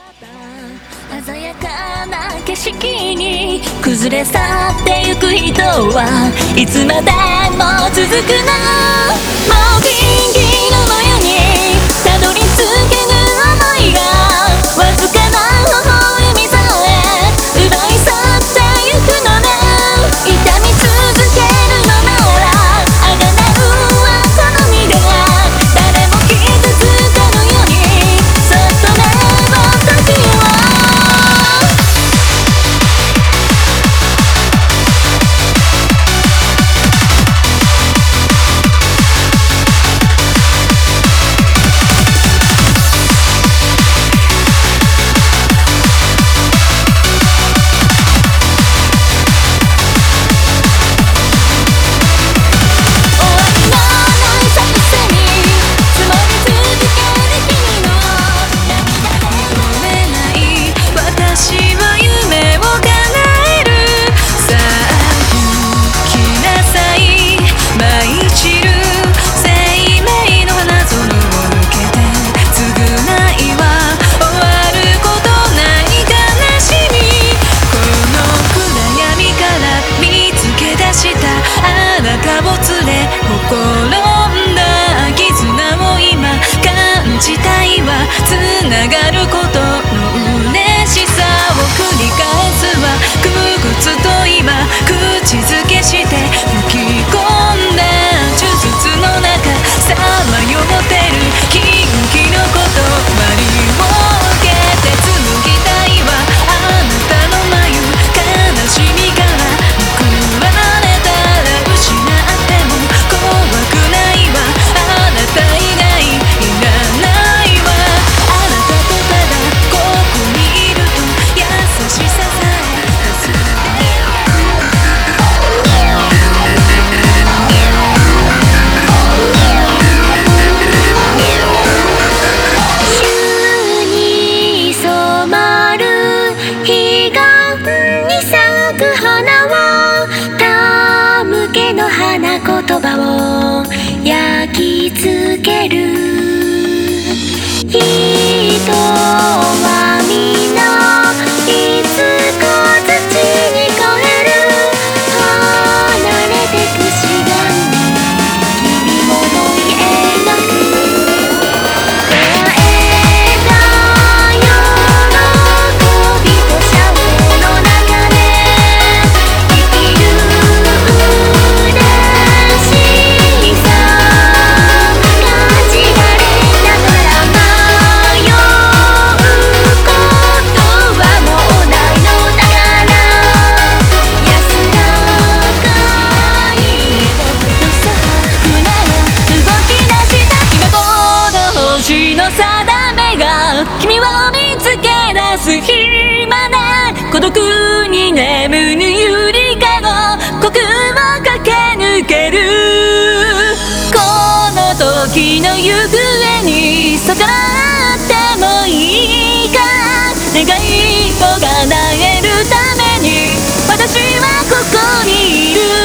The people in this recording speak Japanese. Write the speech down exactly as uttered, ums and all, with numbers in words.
鮮やかな景色に崩れ去ってゆく人はいつまでも続くの。もう銀色の世にたどり着けぬ想いがわずかな微笑みさえ奪い去ってゆくのね。痛み続けるのならあがなうは好みで誰も傷つかぬようにそっとね時をつながることの嬉しさを繰り返すわ。くぐつと今口づけして吹き込んだ呪術の中さまよってるキンキのことまりを受けて紡ぎたいわ。あなたの眉悲しみから報われたら失っても怖くないわ。あなた以外いらない言葉を焼き付ける。人は皆いつか土に変える。離れてくしがんに君も問い描く。出会えた喜びとシャワーの中で生きる君を見つけ出す暇ね。孤独に眠るゆりかご刻を駆け抜ける。この時の行方に逆らってもいいから願いを叶えるために私はここにいる。